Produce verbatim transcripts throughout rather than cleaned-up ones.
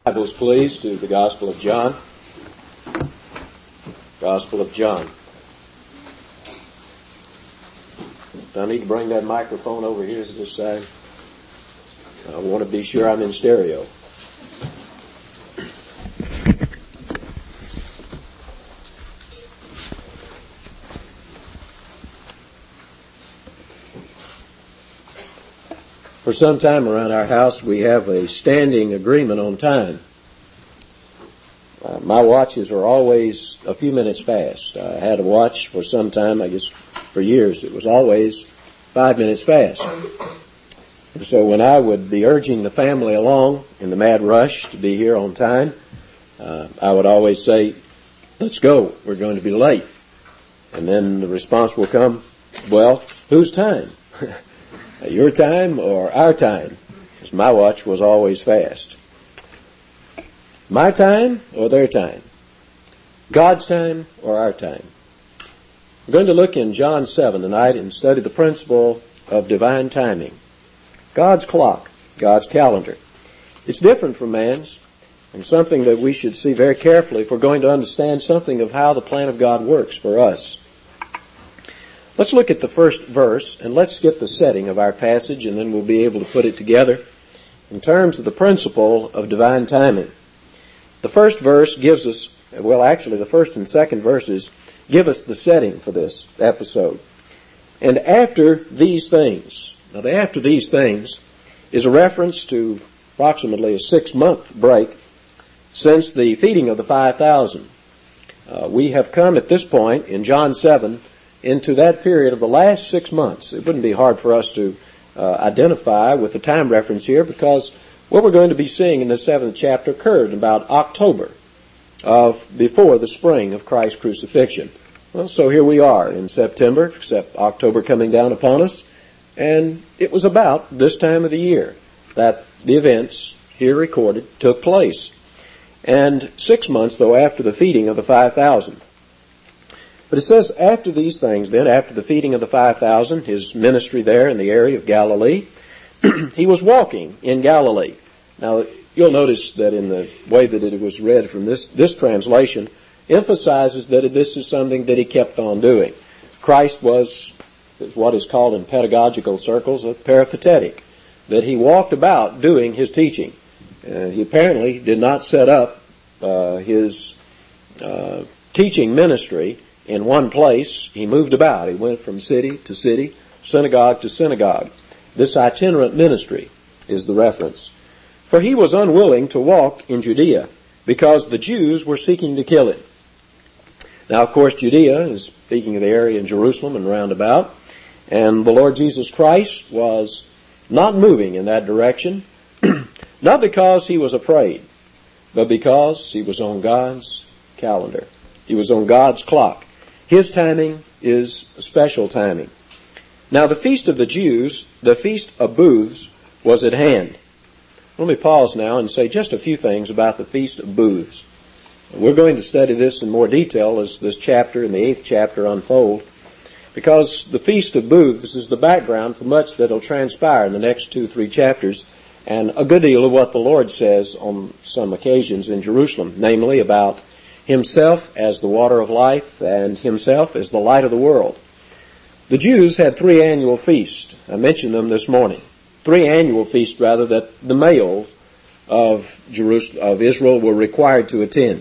Bibles, please, to the Gospel of John. Gospel of John. Do I need to bring that microphone over here to this side? I want to be sure I'm in stereo. For some time around our house, we have a standing agreement on time. Uh, my watches are always a few minutes fast. I had a watch for some time, I guess for years. It was always five minutes fast. And so when I would be urging the family along in the mad rush to be here on time, uh, I would always say, let's go, we're going to be late. And then the response will come, well, whose time? Your time or our time? Because my watch was always fast. My time or their time? God's time or our time? We're going to look in John seven tonight and study the principle of divine timing. God's clock, God's calendar. It's different from man's, and something that we should see very carefully if we're going to understand something of how the plan of God works for us. Let's look at the first verse, and let's get the setting of our passage, and then we'll be able to put it together in terms of the principle of divine timing. The first verse gives us, well, actually the first and second verses give us the setting for this episode. And after these things, now the after these things is a reference to approximately a six-month break since the feeding of the five thousand. Uh, we have come at this point in John seven into that period of the last six months. It wouldn't be hard for us to uh, identify with the time reference here, because what we're going to be seeing in the seventh chapter occurred in about October of before the spring of Christ's crucifixion. Well, so here we are in September, except October coming down upon us, and it was about this time of the year that the events here recorded took place. And six months, though, after the feeding of the five thousand. But it says, after these things, then, after the feeding of the five thousand, his ministry there in the area of Galilee, he was walking in Galilee. Now, you'll notice that in the way that it was read from this, this translation, emphasizes that this is something that he kept on doing. Christ was what is called in pedagogical circles a peripatetic, that he walked about doing his teaching. Uh, he apparently did not set up uh, his uh, teaching ministry in one place. He moved about. He went from city to city, synagogue to synagogue. This itinerant ministry is the reference. For he was unwilling to walk in Judea, because the Jews were seeking to kill him. Now, of course, Judea is speaking of the area in Jerusalem and round about, and the Lord Jesus Christ was not moving in that direction, not because he was afraid, but because he was on God's calendar. He was on God's clock. His timing is special timing. Now, the feast of the Jews, the feast of booths, was at hand. Let me pause now and say just a few things about the feast of booths. We're going to study this in more detail as this chapter and the eighth chapter unfold, because the feast of booths is the background for much that will transpire in the next two, three chapters, and a good deal of what the Lord says on some occasions in Jerusalem, namely about himself as the water of life and himself as the light of the world. The Jews had three annual feasts. I mentioned them this morning. Three annual feasts, rather, that the males of Jerusalem, of Israel were required to attend.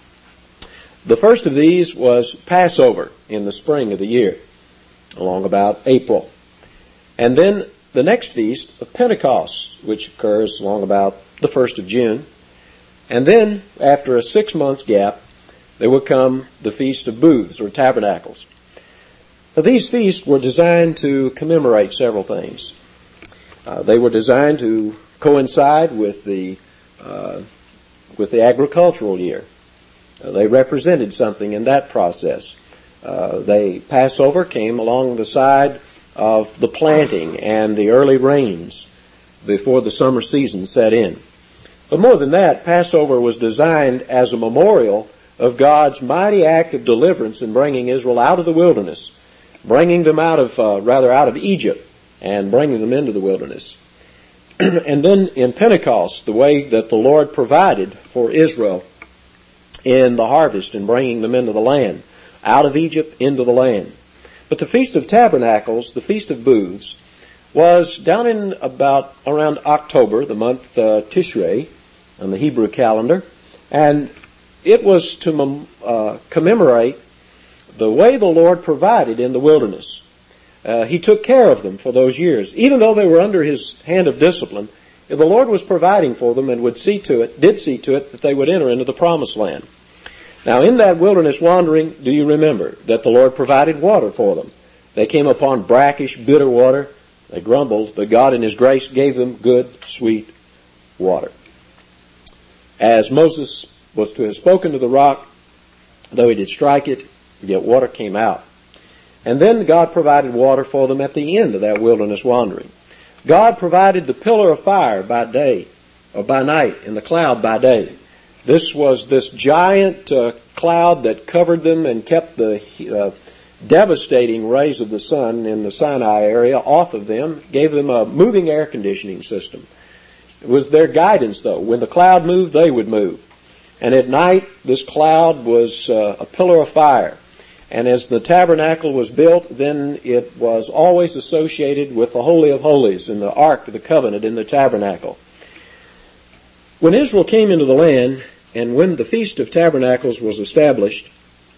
The first of these was Passover in the spring of the year, along about April. And then the next feast of Pentecost, which occurs along about the first of June. And then, after a six months gap, there would come the Feast of Booths, or Tabernacles. Now, these feasts were designed to commemorate several things. Uh, they were designed to coincide with the uh, with the agricultural year. Uh, they represented something in that process. Uh, they Passover came along the side of the planting and the early rains before the summer season set in. But more than that, Passover was designed as a memorial of God's mighty act of deliverance in bringing Israel out of the wilderness, bringing them out of, uh, rather out of Egypt, and bringing them into the wilderness. And then in Pentecost, the way that the Lord provided for Israel in the harvest and bringing them into the land, out of Egypt into the land. But the Feast of Tabernacles, the Feast of Booths, was down in about around October, the month uh, Tishrei on the Hebrew calendar, and it was to uh, commemorate the way the Lord provided in the wilderness. Uh, he took care of them for those years. Even though they were under His hand of discipline, the Lord was providing for them and would see to it, did see to it, that they would enter into the Promised Land. Now, in that wilderness wandering, do you remember that the Lord provided water for them? They came upon brackish, bitter water. They grumbled, but God in His grace gave them good, sweet water. As Moses was to have spoken to the rock, though he did strike it, yet water came out. And then God provided water for them at the end of that wilderness wandering. God provided the pillar of fire by day, or by night, and the cloud by day. This was this giant uh, cloud that covered them and kept the uh, devastating rays of the sun in the Sinai area off of them, gave them a moving air conditioning system. It was their guidance, though. When the cloud moved, they would move. And at night, this cloud was uh, a pillar of fire. And as the tabernacle was built, then it was always associated with the Holy of Holies and the Ark of the Covenant in the tabernacle. When Israel came into the land, and when the Feast of Tabernacles was established,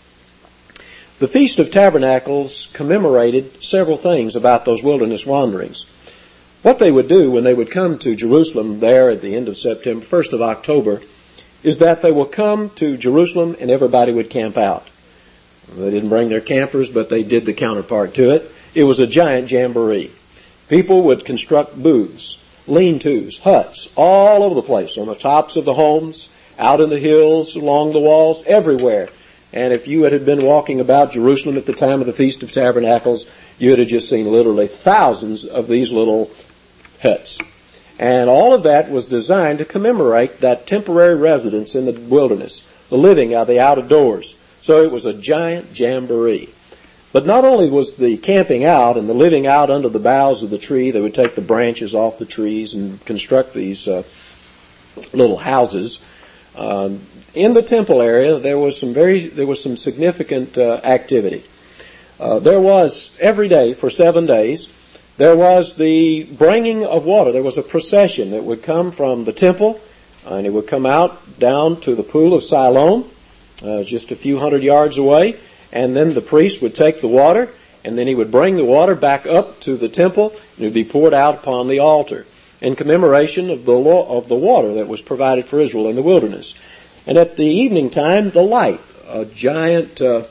the Feast of Tabernacles commemorated several things about those wilderness wanderings. What they would do when they would come to Jerusalem there at the end of September, first of October, is that they would come to Jerusalem and everybody would camp out. They didn't bring their campers, but they did the counterpart to it. It was a giant jamboree. People would construct booths, lean-tos, huts, all over the place, on the tops of the homes, out in the hills, along the walls, everywhere. And if you had been walking about Jerusalem at the time of the Feast of Tabernacles, you would have just seen literally thousands of these little huts. And all of that was designed to commemorate that temporary residence in the wilderness, the living out the out of doors. So it was a giant jamboree. But not only was the camping out and the living out under the boughs of the tree, they would take the branches off the trees and construct these uh, little houses. Um, in the temple area, there was some very, there was some significant uh, activity. Uh, there was every day for seven days, there was the bringing of water. There was a procession that would come from the temple, and it would come out down to the pool of Siloam, uh, just a few hundred yards away. And then the priest would take the water, and then he would bring the water back up to the temple, and it would be poured out upon the altar in commemoration of the law, of the water that was provided for Israel in the wilderness. And at the evening time, the light, a giant uh,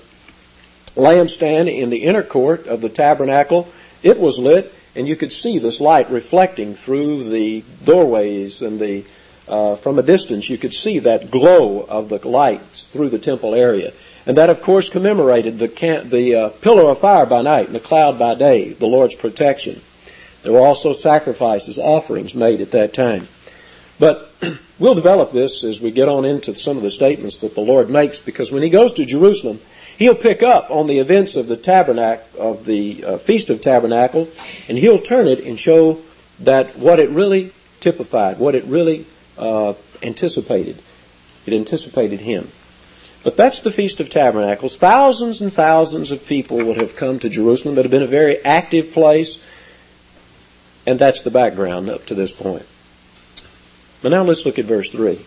lampstand in the inner court of the tabernacle, it was lit, and you could see this light reflecting through the doorways, and the uh, from a distance you could see that glow of the lights through the temple area. And that, of course, commemorated the, can- the uh, pillar of fire by night and the cloud by day, the Lord's protection. There were also sacrifices, offerings made at that time. But we'll develop this as we get on into some of the statements that the Lord makes, because when He goes to Jerusalem, He'll pick up on the events of the tabernacle, of the uh, Feast of Tabernacles, and He'll turn it and show that what it really typified, what it really uh, anticipated. It anticipated Him. But that's the Feast of Tabernacles. Thousands and thousands of people would have come to Jerusalem. It had been a very active place. And that's the background up to this point. But now let's look at verse three.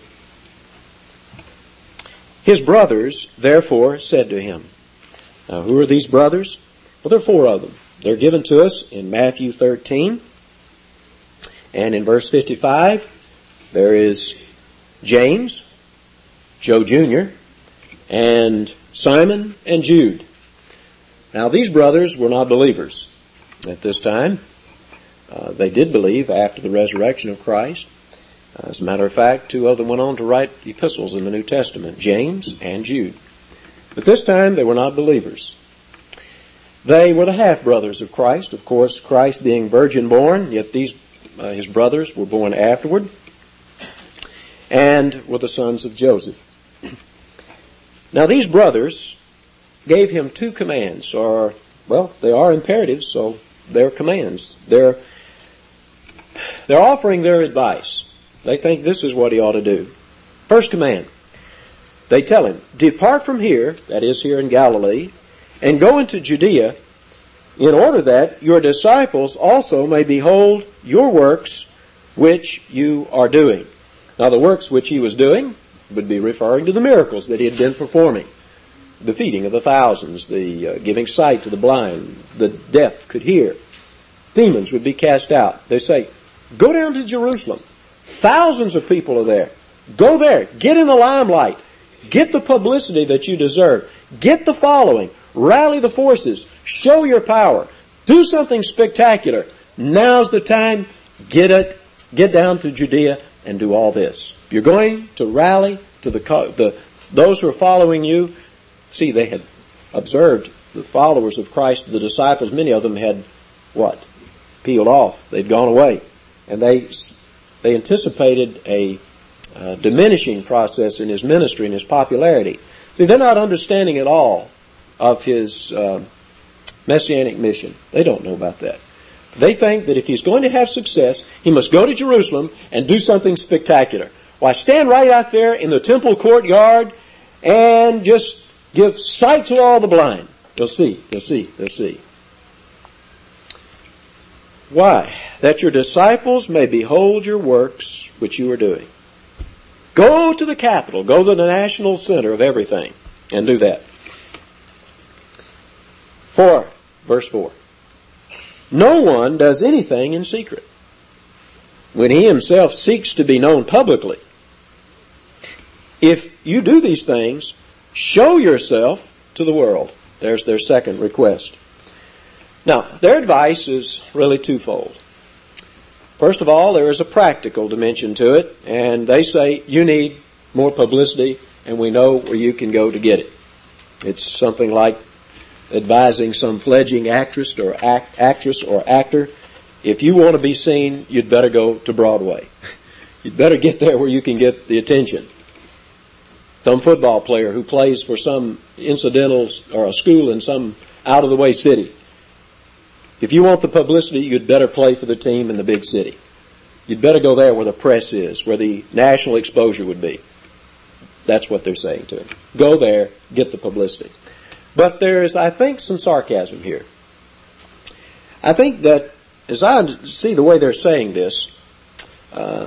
His brothers, therefore, said to him. Now, who are these brothers? Well, there are four of them. They're given to us in Matthew thirteen. And in verse fifty-five, there is James, Joe Junior, and Simon and Jude. Now, these brothers were not believers at this time. Uh, they did believe after the resurrection of Christ. Uh, as a matter of fact, two of them went on to write epistles in the New Testament, James and Jude. But this time, they were not believers. They were the half-brothers of Christ. Of course, Christ being virgin-born, yet these, uh, his brothers were born afterward, and were the sons of Joseph. Now, these brothers gave him two commands, or, well, they are imperatives, so they're commands. They're, They're offering their advice. They think this is what he ought to do. First command. They tell him, depart from here, that is here in Galilee, and go into Judea, in order that your disciples also may behold your works which you are doing. Now the works which he was doing would be referring to the miracles that he had been performing. The feeding of the thousands, the uh, giving sight to the blind, the deaf could hear. Demons would be cast out. They say, go down to Jerusalem. Thousands of people are there. Go there. Get in the limelight. Get the publicity that you deserve. Get the following. Rally the forces. Show your power. Do something spectacular. Now's the time. Get it. Get down to Judea and do all this. If you're going to rally to the, the those who are following you, see, they had observed the followers of Christ, the disciples, many of them had what? Peeled off. They'd gone away. And they they anticipated a uh, diminishing process in his ministry and his popularity. See, they're not understanding at all of his uh, messianic mission. They don't know about that. They think that if he's going to have success, he must go to Jerusalem and do something spectacular. Why, stand right out there in the temple courtyard and just give sight to all the blind. They'll see, they'll see, they'll see. Why? That your disciples may behold your works which you are doing. Go to the capital, go to the national center of everything, and do that. Four, verse four. No one does anything in secret when he himself seeks to be known publicly. If you do these things, show yourself to the world. There's their second request. Now, their advice is really twofold. First of all, there is a practical dimension to it, and they say you need more publicity, and we know where you can go to get it. It's something like advising some fledgling actress or act, actress or actor. If you want to be seen, you'd better go to Broadway. You'd better get there where you can get the attention. Some football player who plays for some incidentals or a school in some out-of-the-way city. If you want the publicity, you'd better play for the team in the big city. You'd better go there where the press is, where the national exposure would be. That's what they're saying to him. Go there, get the publicity. But there is, I think, some sarcasm here. I think that, as I see the way they're saying this, uh,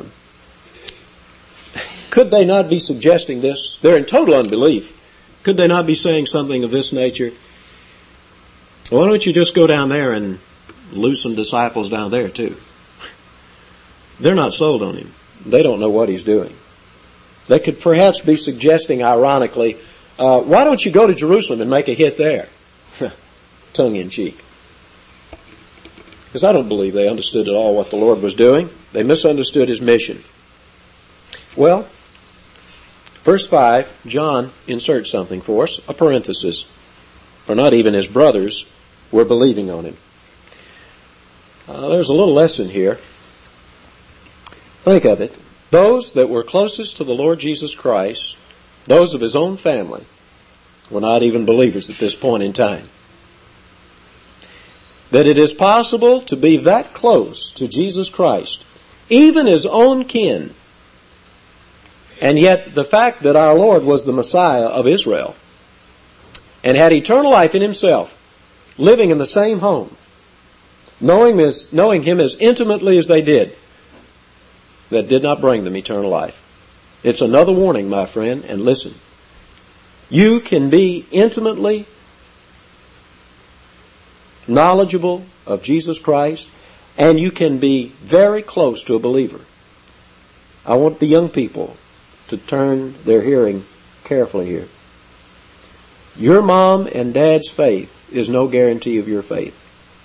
could they not be suggesting this? They're in total unbelief. Could they not be saying something of this nature? Why don't you just go down there and lose some disciples down there too? They're not sold on him. They don't know what he's doing. They could perhaps be suggesting, ironically, uh, why don't you go to Jerusalem and make a hit there? Tongue in cheek. Because I don't believe they understood at all what the Lord was doing. They misunderstood his mission. Well, verse five, John inserts something for us, a parenthesis. For not even his brothers were believing on him. Uh, there's a little lesson here. Think of it. Those that were closest to the Lord Jesus Christ, those of his own family, were not even believers at this point in time. That it is possible to be that close to Jesus Christ, even his own kin, and yet the fact that our Lord was the Messiah of Israel, and had eternal life in himself, living in the same home, knowing, his, knowing him as intimately as they did, that did not bring them eternal life. It's another warning, my friend, and listen. You can be intimately knowledgeable of Jesus Christ, and you can be very close to a believer. I want the young people to turn their hearing carefully here. Your mom and dad's faith is no guarantee of your faith.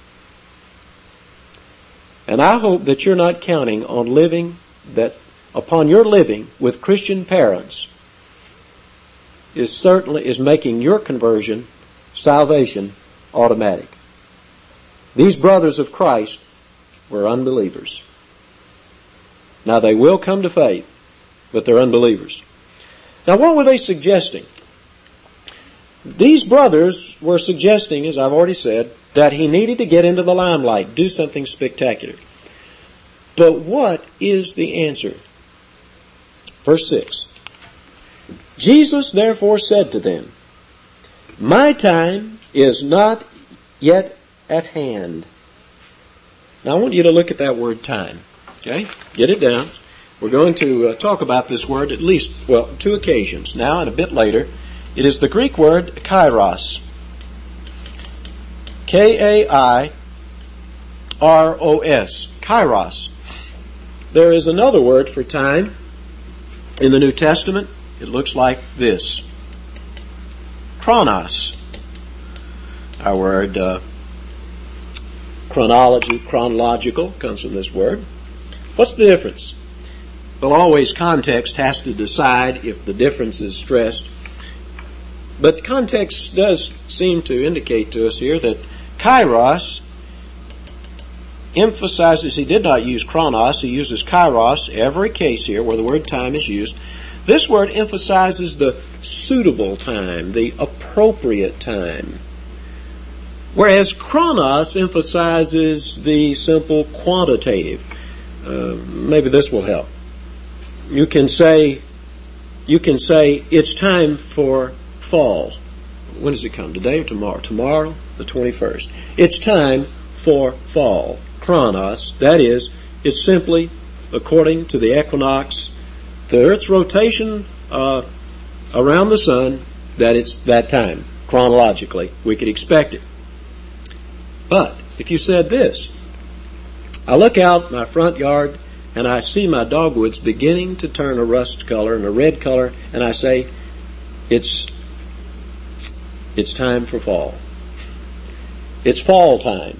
And I hope that you're not counting on living, that upon your living with Christian parents is certainly is making your conversion, salvation, automatic. These brothers of Christ were unbelievers. Now they will come to faith, but they're unbelievers. Now what were they suggesting? These brothers were suggesting, as I've already said, that he needed to get into the limelight, do something spectacular. But what is the answer? Verse six. Jesus therefore said to them, my time is not yet at hand. Now I want you to look at that word time. Okay? Get it down. We're going to uh, talk about this word at least, well, two occasions. Now and a bit later. It is the Greek word kairos. K A I R O S. Kairos. There is another word for time in the New Testament. It looks like this. Chronos. Our word uh, chronology, chronological, comes from this word. What's the difference? Well, always context has to decide if the difference is stressed. But context does seem to indicate to us here that kairos emphasizes, he did not use chronos, he uses kairos every case here where the word time is used. This word emphasizes the suitable time, the appropriate time. Whereas chronos emphasizes the simple quantitative. Uh, maybe this will help. You can say, you can say it's time for fall. When does it come? Today or tomorrow? Tomorrow, the twenty-first. It's time for fall. Chronos, that is, it's simply according to the equinox, the Earth's rotation uh, around the sun, that it's that time. Chronologically, we could expect it. But if you said this, I look out my front yard and I see my dogwoods beginning to turn a rust color and a red color, and I say, it's it's time for fall. It's fall time.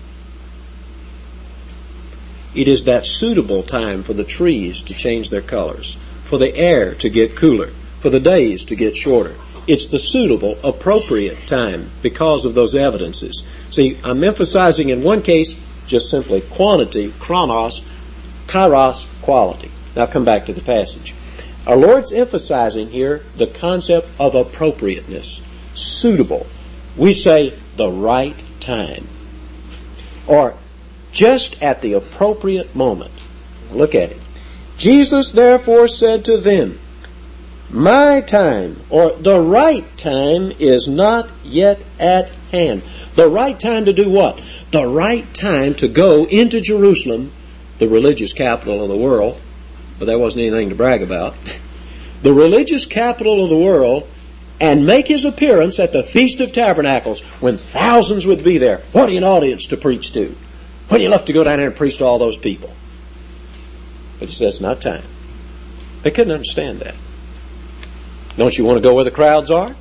It is that suitable time for the trees to change their colors, for the air to get cooler, for the days to get shorter. It's the suitable, appropriate time because of those evidences. See, I'm emphasizing in one case just simply quantity, chronos, kairos, quality. Now come back to the passage. Our Lord's emphasizing here the concept of appropriateness, suitable. We say the right time, or just at the appropriate moment. Look at it. Jesus therefore said to them, my time, or the right time, is not yet at hand. The right time to do what? The right time to go into Jerusalem, the religious capital of the world, but that wasn't anything to brag about, the religious capital of the world, and make his appearance at the Feast of Tabernacles when thousands would be there. What an audience to preach to. When you love to go down there and preach to all those people. But he says, not time. They couldn't understand that. Don't you want to go where the crowds are?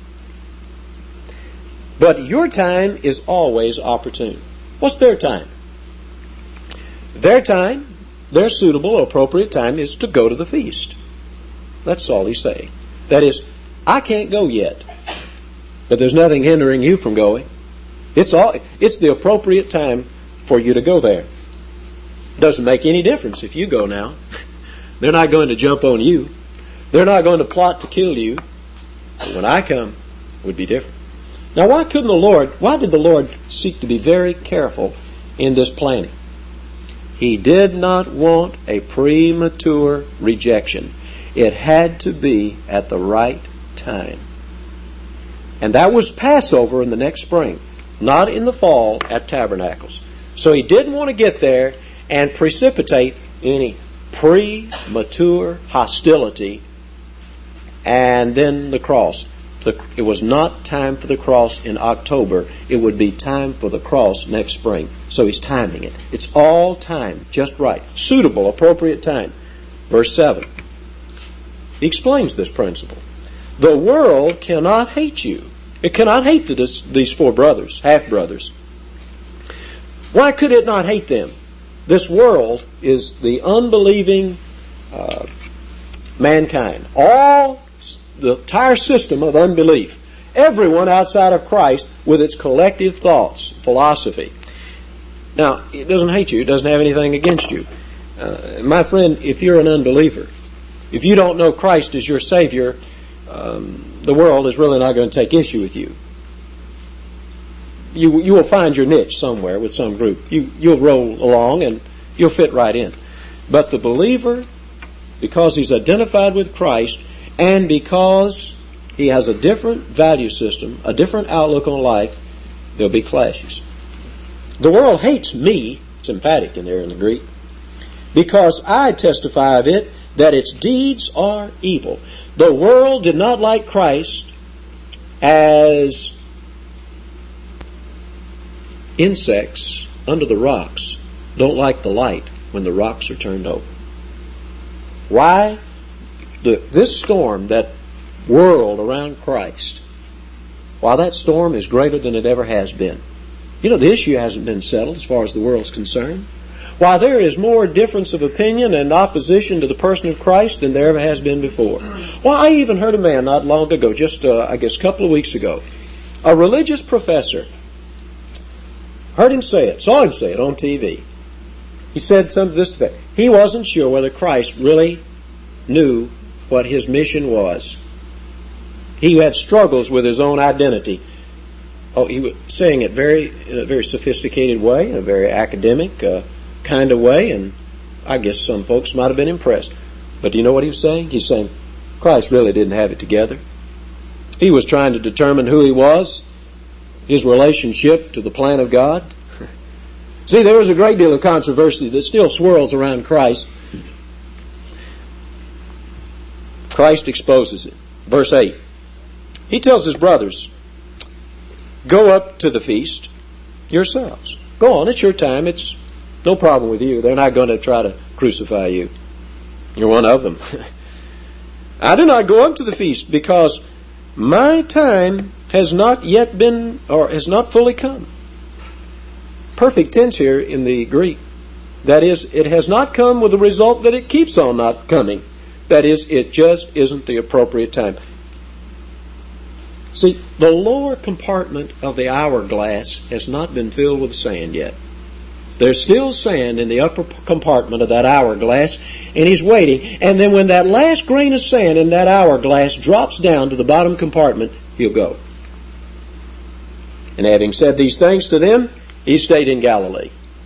But your time is always opportune. What's their time? Their time, their suitable, appropriate time is to go to the feast. That's all he's saying. That is, I can't go yet, but there's nothing hindering you from going. It's all, it's the appropriate time for you to go there. Doesn't make any difference if you go now. They're not going to jump on you. They're not going to plot to kill you. But when I come, it would be different. Now, why couldn't the Lord, why did the Lord seek to be very careful in this planning? He did not want a premature rejection. It had to be at the right time. And that was Passover in the next spring, not in the fall at Tabernacles. So he didn't want to get there and precipitate any premature hostility and then the cross. The, it was not time for the cross in October. It would be time for the cross next spring. So he's timing it. It's all time, just right. Suitable, appropriate time. Verse seven. He explains this principle. The world cannot hate you. It cannot hate the, these four brothers, half-brothers. Why could it not hate them? This world is the unbelieving uh, mankind. All the entire system of unbelief. Everyone outside of Christ with its collective thoughts, philosophy. Now, it doesn't hate you. It doesn't have anything against you. Uh, my friend, if you're an unbeliever, if you don't know Christ as your Savior, um, the world is really not going to take issue with you. You you will find your niche somewhere with some group. You, you'll roll along and you'll fit right in. But the believer, because he's identified with Christ, and because he has a different value system, a different outlook on life, there'll be clashes. The world hates me, it's emphatic in there in the Greek, because I testify of it that its deeds are evil. The world did not like Christ as insects under the rocks don't like the light when the rocks are turned over. Why? The, this storm that whirled around Christ, while that storm is greater than it ever has been. You know, the issue hasn't been settled as far as the world's concerned. While there is more difference of opinion and opposition to the person of Christ than there ever has been before. Well, I even heard a man not long ago, just uh, I guess a couple of weeks ago, a religious professor, heard him say it, saw him say it on T V. He said something to this effect. He wasn't sure whether Christ really knew what his mission was. He had struggles with his own identity. Oh, he was saying it very in a very sophisticated way, in a very academic uh, kind of way, and I guess some folks might have been impressed. But do you know what he was saying? He's saying Christ really didn't have it together. He was trying to determine who he was, his relationship to the plan of God. See, there is a great deal of controversy that still swirls around Christ. Christ exposes it. Verse eight. He tells his brothers, go up to the feast yourselves. Go on, it's your time. It's no problem with you. They're not going to try to crucify you. You're one of them. I do not go up to the feast because my time has not yet been, or has not fully come. Perfect tense here in the Greek. That is, it has not come with the result that it keeps on not coming. That is, it just isn't the appropriate time. See, the lower compartment of the hourglass has not been filled with sand yet. There's still sand in the upper compartment of that hourglass, and he's waiting. And then when that last grain of sand in that hourglass drops down to the bottom compartment, he'll go. And having said these things to them, he stayed in Galilee.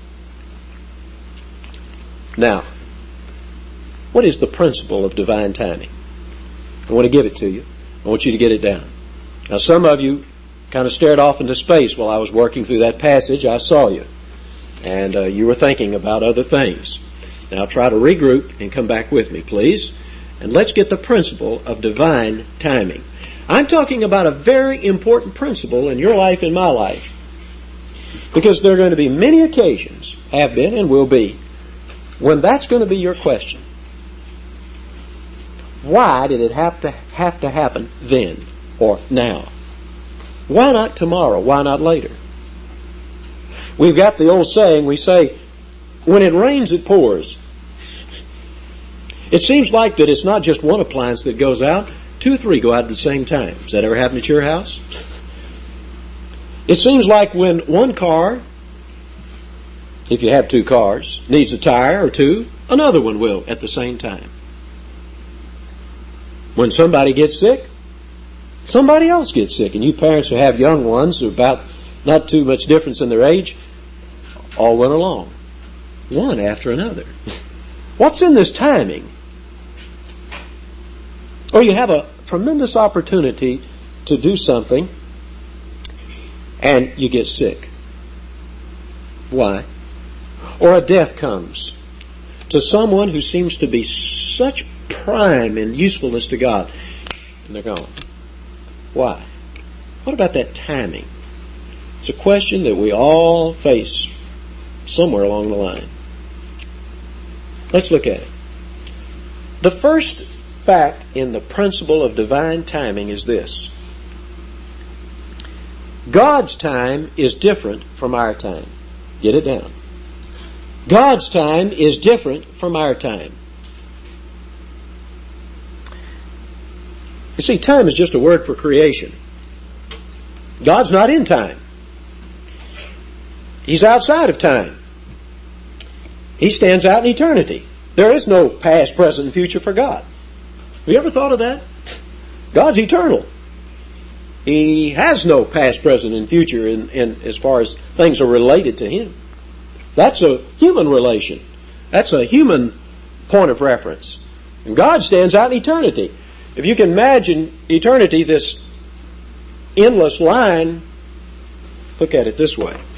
Now, what is the principle of divine timing? I want to give it to you. I want you to get it down. Now, some of you kind of stared off into space while I was working through that passage. I saw you. And uh, you were thinking about other things. Now, try to regroup and come back with me, please. And let's get the principle of divine timing. I'm talking about a very important principle in your life and my life. Because there are going to be many occasions, have been and will be, when that's going to be your question. Why did it have to have to happen then or now? Why not tomorrow? Why not later? We've got the old saying, we say, when it rains, it pours. It seems like that it's not just one appliance that goes out, two or three go out at the same time. Has that ever happened at your house? It seems like when one car, if you have two cars, needs a tire or two, another one will at the same time. When somebody gets sick, somebody else gets sick. And you parents who have young ones, who are about not too much difference in their age, all went along. One after another. What's in this timing? Or you have a tremendous opportunity to do something and you get sick. Why? Or a death comes to someone who seems to be such prime in usefulness to God, and they're gone. Why? What about that timing? It's a question that we all face somewhere along the line. Let's look at it. The first fact in the principle of divine timing is this. God's time is different from our time. Get it down. God's time is different from our time. You see, time is just a word for creation. God's not in time. He's outside of time. He stands out in eternity. There is no past, present, and future for God. Have you ever thought of that? God's eternal. He has no past, present, and future in, in as far as things are related to Him. That's a human relation. That's a human point of reference. And God stands out in eternity. If you can imagine eternity, this endless line, look at it this way.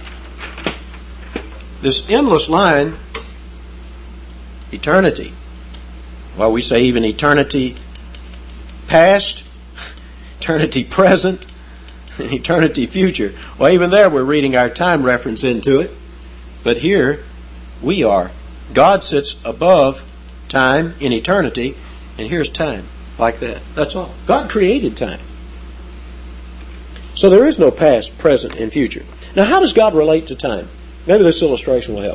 This endless line, eternity. Well, we say even eternity past, eternity present, and eternity future. Well, even there we're reading our time reference into it. But here we are. God sits above time in eternity, and here's time, like that. That's all. God created time. So there is no past, present, and future. Now, how does God relate to time? Maybe this illustration will help.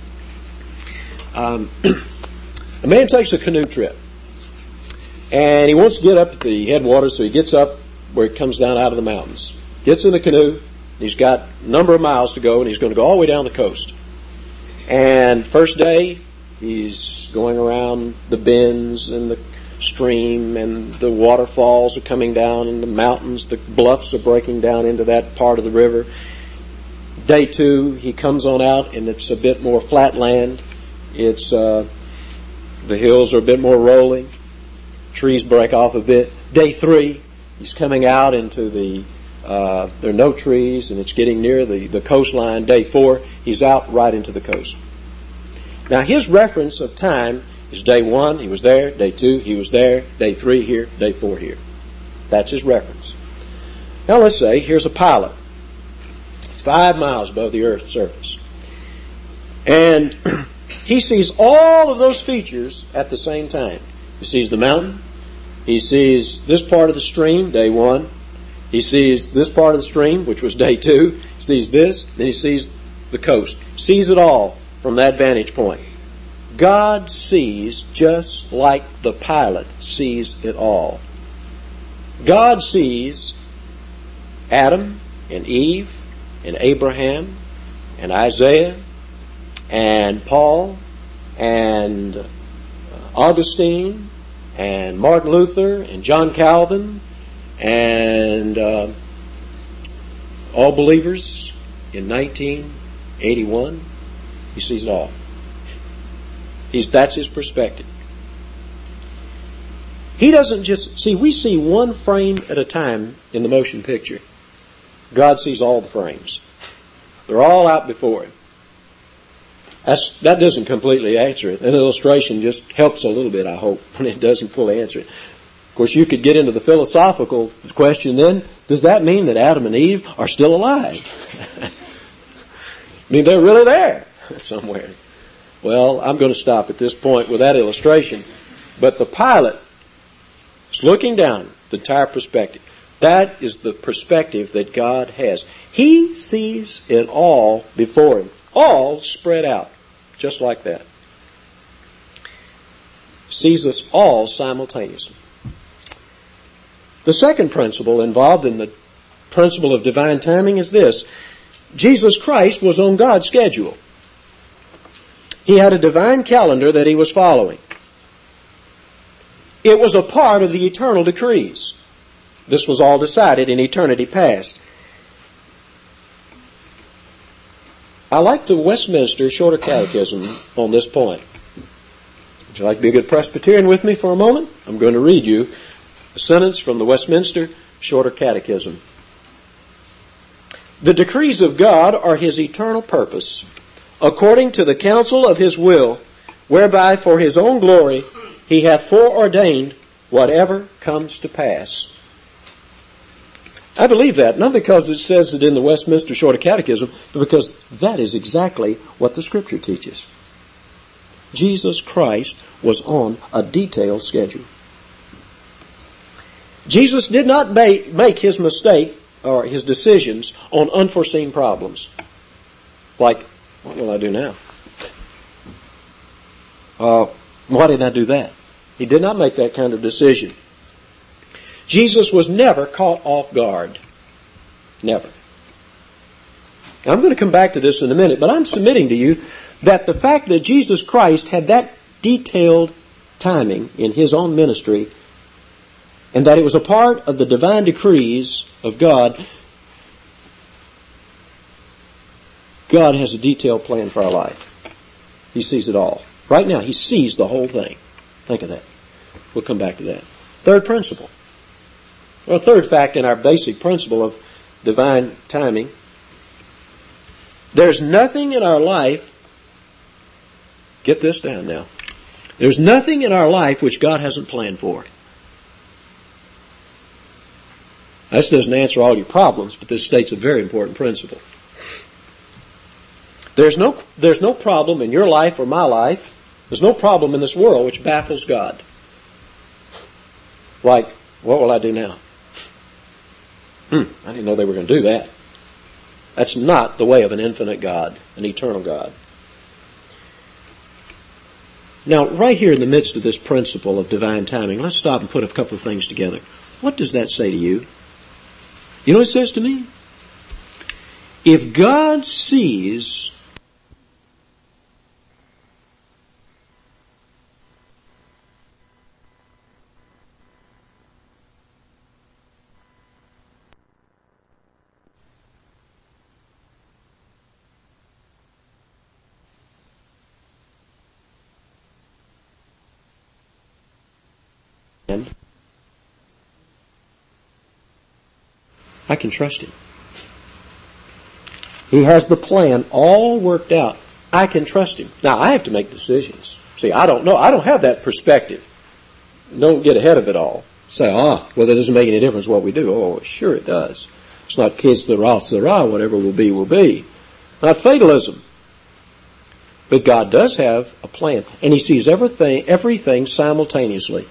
Um, a man takes a canoe trip, and he wants to get up at the headwaters, so he gets up where it comes down out of the mountains. Gets in the canoe, he's got a number of miles to go, and he's going to go all the way down the coast. And first day, he's going around the bends and the stream, and the waterfalls are coming down, and the mountains, the bluffs are breaking down into that part of the river. Day two, he comes on out, and it's a bit more flat land. It's uh, the hills are a bit more rolling. Trees break off a bit. Day three, he's coming out into the uh, there are no trees, and it's getting near the, the coastline. Day four, he's out right into the coast. Now, his reference of time is day one, he was there. Day two, he was there. Day three, here. Day four, here. That's his reference. Now, let's say here's a pilot, five miles above the Earth's surface. And he sees all of those features at the same time. He sees the mountain. He sees this part of the stream, day one. He sees this part of the stream, which was day two. He sees this. Then he sees the coast. Sees it all from that vantage point. God sees just like the pilot sees it all. God sees Adam and Eve and Abraham and Isaiah and Paul and Augustine and Martin Luther and John Calvin and uh, all believers in nineteen eighty-one. He sees it all. He's, that's his perspective. He doesn't just see, we see one frame at a time in the motion picture. God sees all the frames. They're all out before him. That's, that doesn't completely answer it. An illustration just helps a little bit, I hope, when it doesn't fully answer it. Of course, you could get into the philosophical question then, does that mean that Adam and Eve are still alive? I mean, they're really there somewhere. Well, I'm going to stop at this point with that illustration. But the pilot is looking down the entire perspective. That is the perspective that God has. He sees it all before him, all spread out, just like that. Sees us all simultaneously. The second principle involved in the principle of divine timing is this. Jesus Christ was on God's schedule. He had a divine calendar that he was following. It was a part of the eternal decrees. This was all decided in eternity past. I like the Westminster Shorter Catechism on this point. Would you like to be a good Presbyterian with me for a moment? I'm going to read you a sentence from the Westminster Shorter Catechism. The decrees of God are his eternal purpose, according to the counsel of his will, whereby for his own glory he hath foreordained whatever comes to pass. I believe that, not because it says it in the Westminster Shorter Catechism, but because that is exactly what the Scripture teaches. Jesus Christ was on a detailed schedule. Jesus did not make his mistake or his decisions on unforeseen problems. Like, what will I do now? Uh, why didn't I do that? He did not make that kind of decision. Jesus was never caught off guard. Never. Now, I'm going to come back to this in a minute, but I'm submitting to you that the fact that Jesus Christ had that detailed timing in his own ministry, and that it was a part of the divine decrees of God, God has a detailed plan for our life. He sees it all. Right now, He sees the whole thing. Think of that. We'll come back to that. Third principle. Well, third fact in our basic principle of divine timing. There's nothing in our life, get this down now, there's nothing in our life which God hasn't planned for. This doesn't answer all your problems, but this states a very important principle. There's no, there's no problem in your life or my life, there's no problem in this world which baffles God. Like, what will I do now? Hmm, I didn't know they were going to do that. That's not the way of an infinite God, an eternal God. Now, right here in the midst of this principle of divine timing, let's stop and put a couple of things together. What does that say to you? You know what it says to me? If God sees I can trust Him. He has the plan all worked out. I can trust Him. Now, I have to make decisions. See, I don't know. I don't have that perspective. Don't get ahead of it all. Say, ah, well, that doesn't make any difference what we do. Oh, sure it does. It's not kids the ra sera, whatever will be, will be. Not fatalism. But God does have a plan. And He sees everything, everything simultaneously.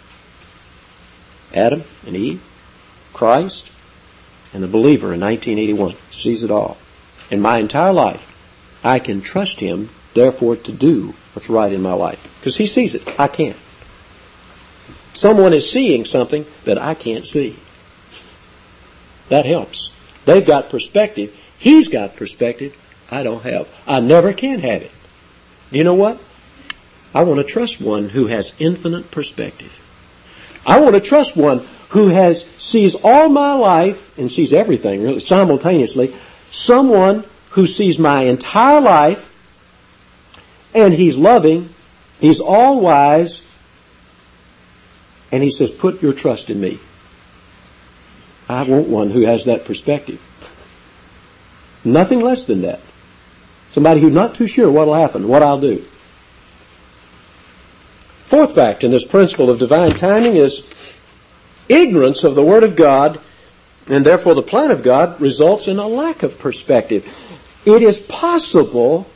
Adam and Eve, Christ, and the believer in nineteen eighty-one sees it all. In my entire life, I can trust Him, therefore, to do what's right in my life. Because He sees it. I can't. Someone is seeing something that I can't see. That helps. They've got perspective. He's got perspective. I don't have. I never can have it. You know what? I want to trust one who has infinite perspective. I want to trust one who has sees all my life and sees everything really simultaneously. Someone who sees my entire life, and He's loving, He's all wise, and He says, put your trust in me. I want one who has that perspective. Nothing less than that. Somebody who's not too sure what will happen, what I'll do. Fourth fact in this principle of divine timing is ignorance of the Word of God, and therefore the plan of God, results in a lack of perspective. It is possible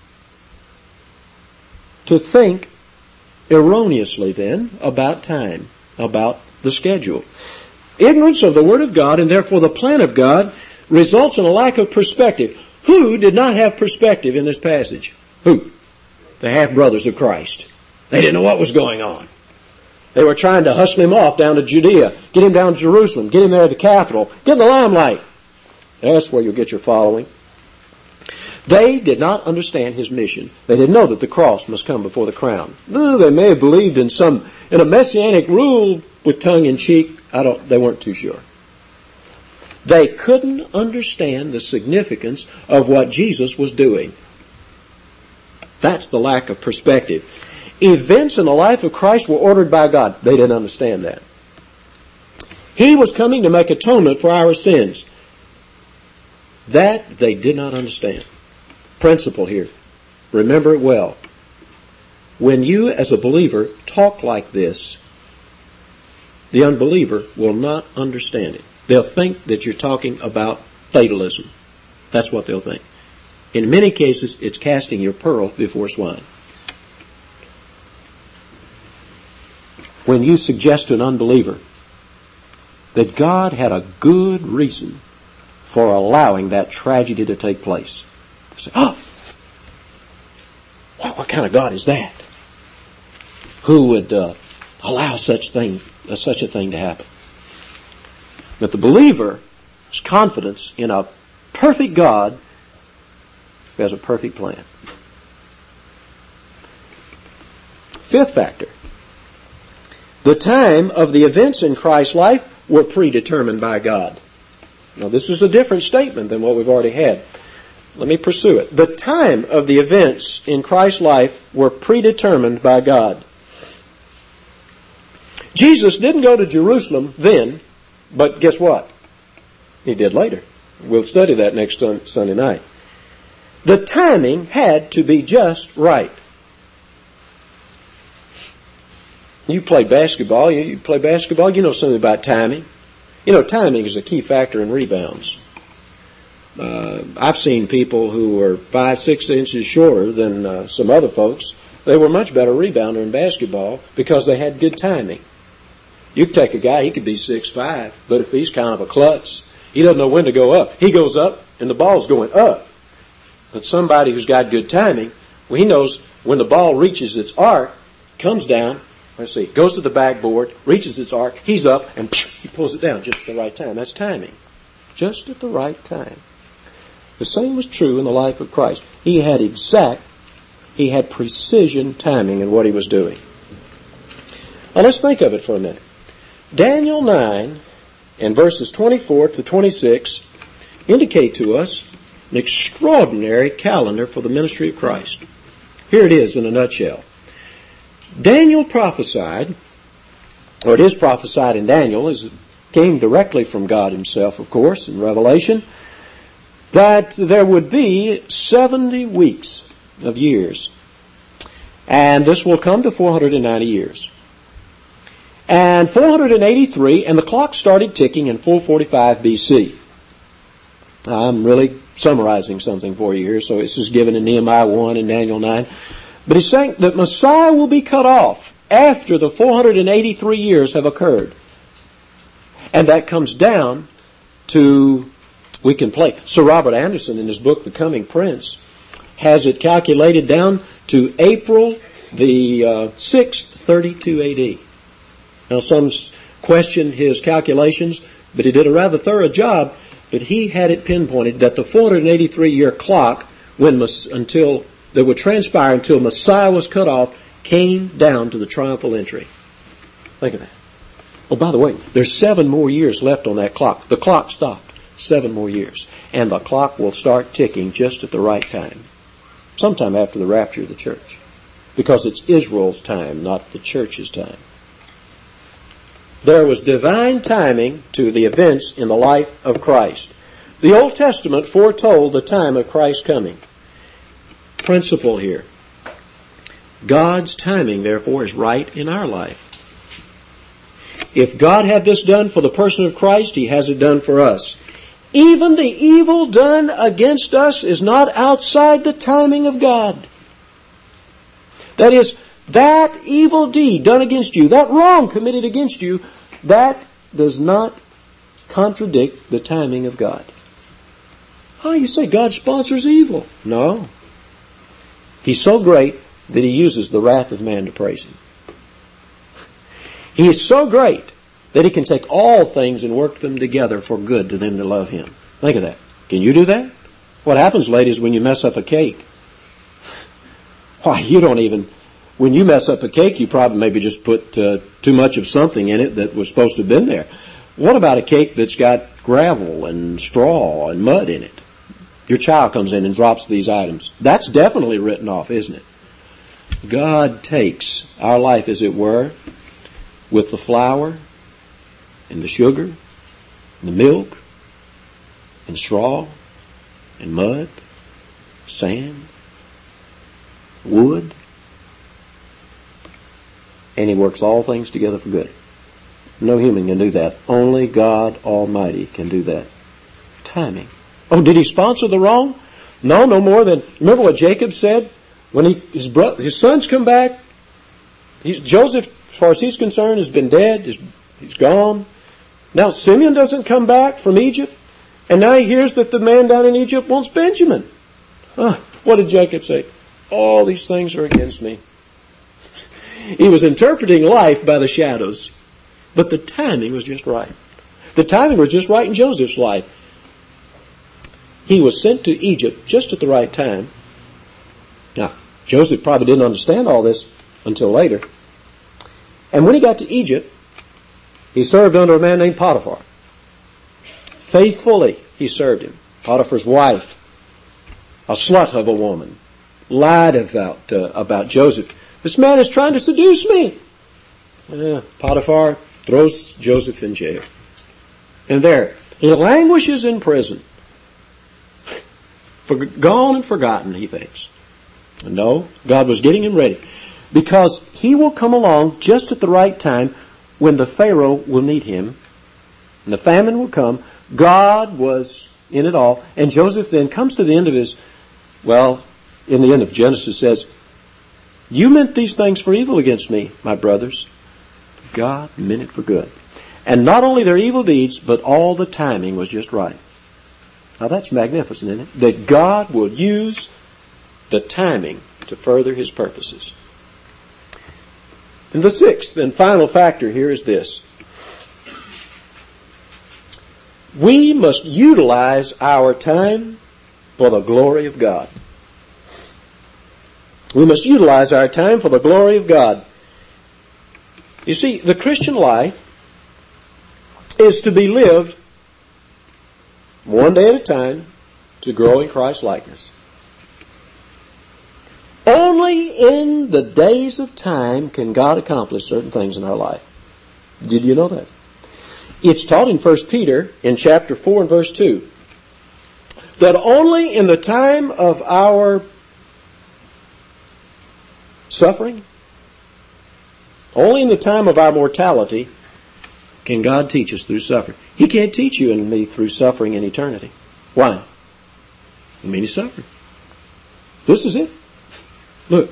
to think erroneously then about time, about the schedule. Ignorance of the Word of God, and therefore the plan of God, results in a lack of perspective. Who did not have perspective in this passage? Who? The half-brothers of Christ. They didn't know what was going on. They were trying to hustle Him off down to Judea, get Him down to Jerusalem, get Him there at the capital, get in the limelight. That's where you'll get your following. They did not understand His mission. They didn't know that the cross must come before the crown. No, they may have believed in some, in a messianic rule with tongue in cheek. I don't, they weren't too sure. They couldn't understand the significance of what Jesus was doing. That's the lack of perspective. Events in the life of Christ were ordered by God. They didn't understand that. He was coming to make atonement for our sins. That they did not understand. Principle here. Remember it well. When you as a believer talk like this, the unbeliever will not understand it. They'll think that you're talking about fatalism. That's what they'll think. In many cases, it's casting your pearls before swine. When you suggest to an unbeliever that God had a good reason for allowing that tragedy to take place, they say, oh, what, what kind of God is that? Who would uh, allow such thing, uh, such a thing to happen? But the believer has confidence in a perfect God who has a perfect plan. Fifth factor. The time of the events in Christ's life were predetermined by God. Now, this is a different statement than what we've already had. let me pursue it. The time of the events in Christ's life were predetermined by God. Jesus didn't go to Jerusalem then, but guess what? He did later. We'll study that next Sunday night. The timing had to be just right. You play basketball, you, you play basketball, you know something about timing. You know, timing is a key factor in rebounds. Uh, I've seen people who were five, six inches shorter than uh, some other folks. They were much better rebounder in basketball because they had good timing. You could take a guy, he could be six five, but if he's kind of a klutz, he doesn't know when to go up. He goes up, and the ball's going up. But somebody who's got good timing, well, he knows when the ball reaches its arc, comes down, let's see, goes to the backboard, reaches its arc, he's up, and he pulls it down just at the right time. That's timing. Just at the right time. The same was true in the life of Christ. He had exact, he had precision timing in what he was doing. Now let's think of it for a minute. Daniel nine and verses twenty-four to twenty-six indicate to us an extraordinary calendar for the ministry of Christ. Here it is in a nutshell. Daniel prophesied, or it is prophesied in Daniel, as it came directly from God himself, of course, in Revelation, that there would be seventy weeks of years. And this will come to four hundred ninety years. And four hundred eighty-three, and the clock started ticking in four forty-five B C. I'm really summarizing something for you here, so this is given in Nehemiah one and Daniel nine. But he's saying that Messiah will be cut off after the four hundred eighty-three years have occurred. And that comes down to, we can play. Sir Robert Anderson in his book, The Coming Prince, has it calculated down to April the uh, sixth, thirty-two A D. Now some question his calculations, but he did a rather thorough job. But he had it pinpointed that the four hundred eighty-three year clock, when until that would transpire until Messiah was cut off, came down to the triumphal entry. Think of that. Oh, by the way, there's seven more years left on that clock. The clock stopped. Seven more years. And the clock will start ticking just at the right time. Sometime after the rapture of the church. Because it's Israel's time, not the church's time. There was divine timing to the events in the life of Christ. The Old Testament foretold the time of Christ's coming. Principle here. God's timing, therefore, is right in our life. If God had this done for the person of Christ, He has it done for us. Even the evil done against us is not outside the timing of God. That is, that evil deed done against you, that wrong committed against you, that does not contradict the timing of God. Oh, you say God sponsors evil. No. He's so great that He uses the wrath of man to praise Him. He is so great that He can take all things and work them together for good to them that love Him. Think of that. Can you do that? What happens, ladies, when you mess up a cake? Why, you don't even... When you mess up a cake, you probably maybe just put uh, too much of something in it that was supposed to have been there. What about a cake that's got gravel and straw and mud in it? Your child comes in and drops these items. That's definitely written off, isn't it? God takes our life, as it were, with the flour and the sugar and the milk and straw and mud, sand, wood, and He works all things together for good. No human can do that. Only God Almighty can do that. Timing. Oh, did He sponsor the wrong? No, no more than, remember what Jacob said? When he, his brother, his sons come back, he's, Joseph, as far as he's concerned, has been dead. He's, he's gone. Now Simeon doesn't come back from Egypt. And now he hears that the man down in Egypt wants Benjamin. Huh, what did Jacob say? All these things are against me. He was interpreting life by the shadows. But the timing was just right. The timing was just right in Joseph's life. He was sent to Egypt just at the right time. Now, Joseph probably didn't understand all this until later. And when he got to Egypt, he served under a man named Potiphar. Faithfully, he served him. Potiphar's wife a slut of a woman, lied about, uh, about Joseph. This man is trying to seduce me. Uh, Potiphar throws Joseph in jail. And there, he languishes in prison. For, gone and forgotten, he thinks. No, God was getting him ready. Because he will come along just at the right time when the Pharaoh will need him. And the famine will come. God was in it all. And Joseph then comes to the end of his, well, in the end of Genesis says, you meant these things for evil against me, my brothers. God meant it for good. And not only their evil deeds, but all the timing was just right. Now that's magnificent, isn't it? That God will use the timing to further his purposes. And the sixth and final factor here is this. We must utilize our time for the glory of God. We must utilize our time for the glory of God. You see, the Christian life is to be lived one day at a time to grow in Christ's likeness. Only in the days of time can God accomplish certain things in our life. Did you know that? It's taught in First Peter in chapter four and verse two that only in the time of our suffering, only in the time of our mortality can God teach us through suffering. He can't teach you and me through suffering in eternity. Why? I mean, he's suffering. This is it. Look,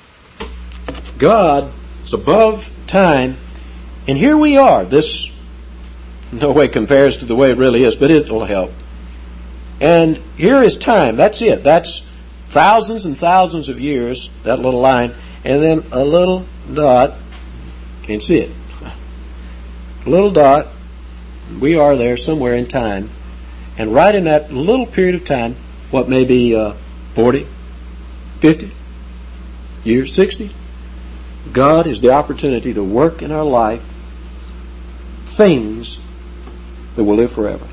God is above time, and here we are. This no way compares to the way it really is, but it will help. And here is time. That's it. That's thousands and thousands of years, that little line, and then a little dot. Can't see it. A little dot. We are there somewhere in time. And right in that little period of time, what may be uh, forty, fifty years, sixty, God has the opportunity to work in our life things that will live forever.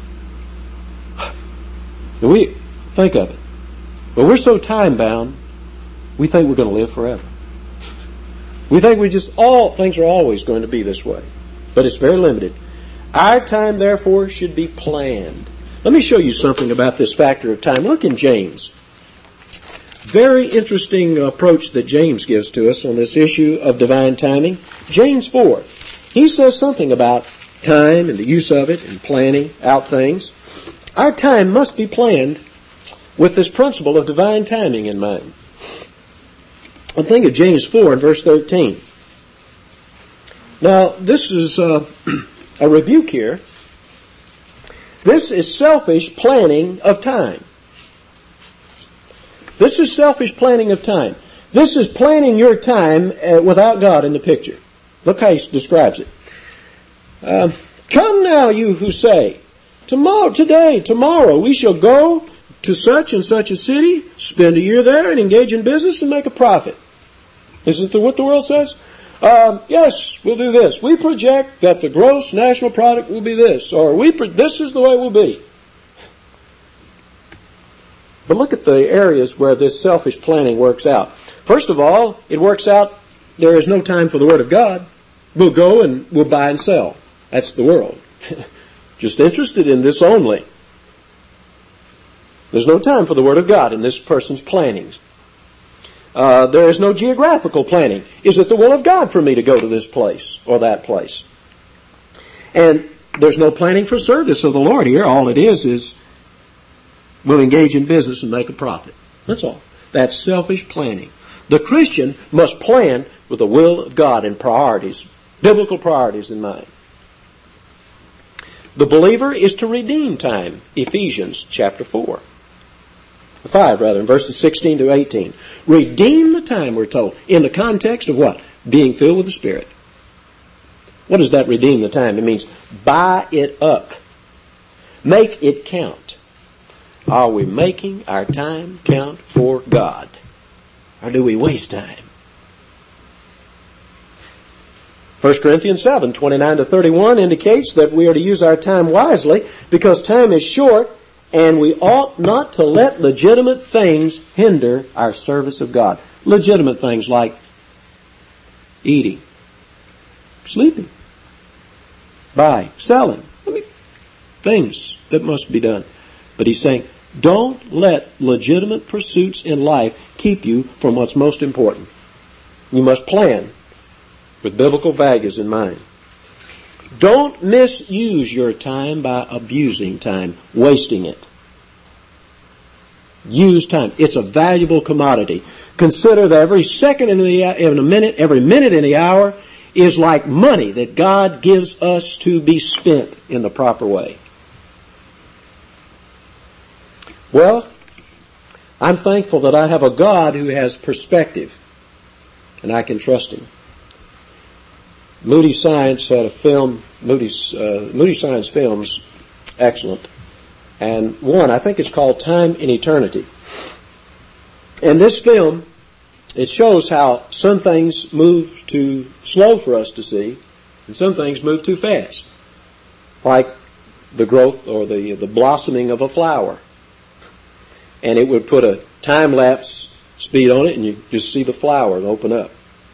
And we think of it. But we're so time bound, we think we're going to live forever. We think we just, all things are always going to be this way. But it's very limited. Our time, therefore, should be planned. Let me show you something about this factor of time. Look in James. Very interesting approach that James gives to us on this issue of divine timing. James four. He says something about time and the use of it and planning out things. Our time must be planned with this principle of divine timing in mind. And think of James four and verse thirteen. Now, this is uh, a rebuke here. This is selfish planning of time. This is selfish planning of time. This is planning your time uh, without God in the picture. Look how he describes it. Uh, Come now, you who say, tomorrow, today, tomorrow, we shall go to such and such a city, spend a year there, and engage in business and make a profit. Isn't that what the world says? Um, yes, we'll do this. We project that the gross national product will be this, or we pro- this is the way it will be. But look at the areas where this selfish planning works out. First of all, it works out there is no time for the Word of God. We'll go and we'll buy and sell. That's the world. Just interested in this only. There's no time for the Word of God in this person's plannings. Uh, there is no geographical planning. Is it the will of God for me to go to this place or that place? And there's no planning for service of the Lord here. All it is is we'll engage in business and make a profit. That's all. That's selfish planning. The Christian must plan with the will of God and priorities, biblical priorities in mind. The believer is to redeem time. Ephesians chapter four. five rather, in verses sixteen to eighteen. Redeem the time, we're told, in the context of what? Being filled with the Spirit. What does that redeem the time? It means buy it up. Make it count. Are we making our time count for God? Or do we waste time? First Corinthians seven, twenty-nine to thirty-one indicates that we are to use our time wisely because time is short And we ought not to let legitimate things hinder our service of God. Legitimate things like eating, sleeping, buying, selling. I mean, things that must be done. But he's saying, don't let legitimate pursuits in life keep you from what's most important. You must plan with biblical values in mind. Don't misuse your time by abusing time, wasting it. Use time. It's a valuable commodity. Consider that every second in, the, in a minute, every minute in the hour is like money that God gives us to be spent in the proper way. Well, I'm thankful that I have a God who has perspective, and I can trust Him. Moody Science had a film, Moody's, uh, Moody Science Films, excellent. And one, I think it's called Time in Eternity. And this film, it shows how some things move too slow for us to see, and some things move too fast. Like the growth or the, the blossoming of a flower. And it would put a time-lapse speed on it, and you just see the flower open up.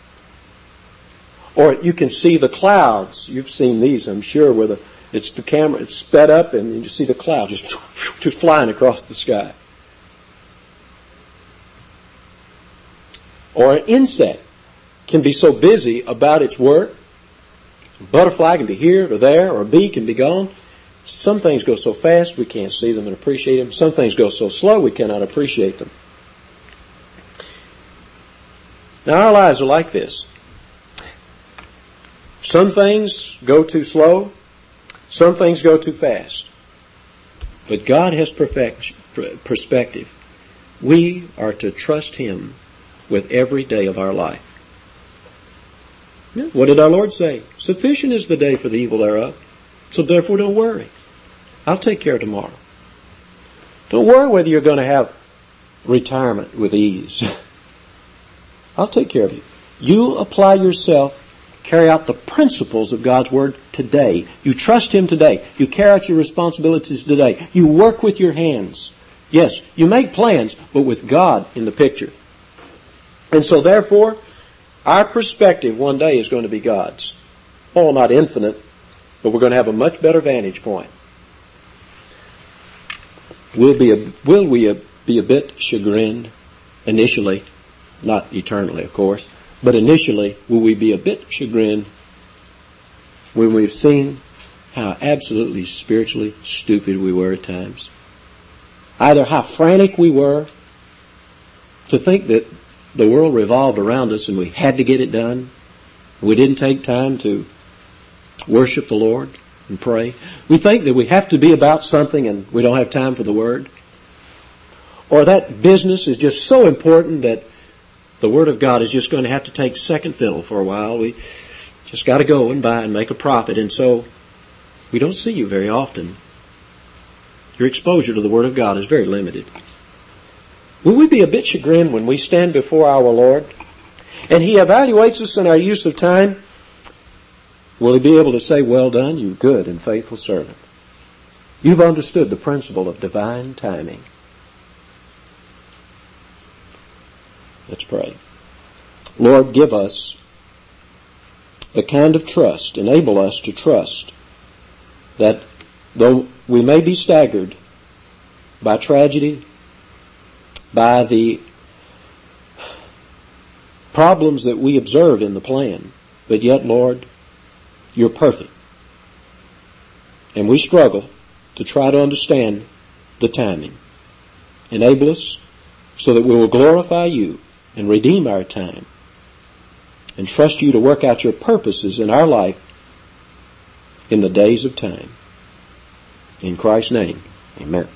Or you can see the clouds. You've seen these, I'm sure, where the it's the camera, it's sped up, and you just see the cloud just, just flying across the sky. Or an insect can be so busy about its work. A butterfly can be here or there, or a bee can be gone. Some things go so fast we can't see them and appreciate them. Some things go so slow we cannot appreciate them. Now our lives are like this. Some things go too slow. Some things go too fast. But God has perfect, perspective. We are to trust Him with every day of our life. What did our Lord say? Sufficient is the day for the evil thereof. So therefore don't worry. I'll take care of tomorrow. Don't worry whether you're going to have retirement with ease. I'll take care of you. You apply yourself, carry out the principles of God's Word today. You trust Him today. You carry out your responsibilities today. You work with your hands. Yes, you make plans, but with God in the picture. And so therefore, our perspective one day is going to be God's. Oh, not infinite, but we're going to have a much better vantage point. We'll be a, will we a, be a bit chagrined initially, not eternally, of course, but initially, will we be a bit chagrined when we've seen how absolutely spiritually stupid we were at times? Either how frantic we were to think that the world revolved around us and we had to get it done. We didn't take time to worship the Lord and pray. We think that we have to be about something and we don't have time for the Word. Or that business is just so important that the Word of God is just going to have to take second fiddle for a while. We just got to go and buy and make a profit. And so we don't see you very often. Your exposure to the Word of God is very limited. Will we be a bit chagrined when we stand before our Lord and He evaluates us in our use of time? Will He be able to say, well done, you good and faithful servant? You've understood the principle of divine timing. Let's pray. Lord, give us the kind of trust, enable us to trust that though we may be staggered by tragedy, by the problems that we observe in the plan, but yet, Lord, You're perfect. And we struggle to try to understand the timing. Enable us so that we will glorify You and redeem our time and trust You to work out Your purposes in our life in the days of time. In Christ's name, amen.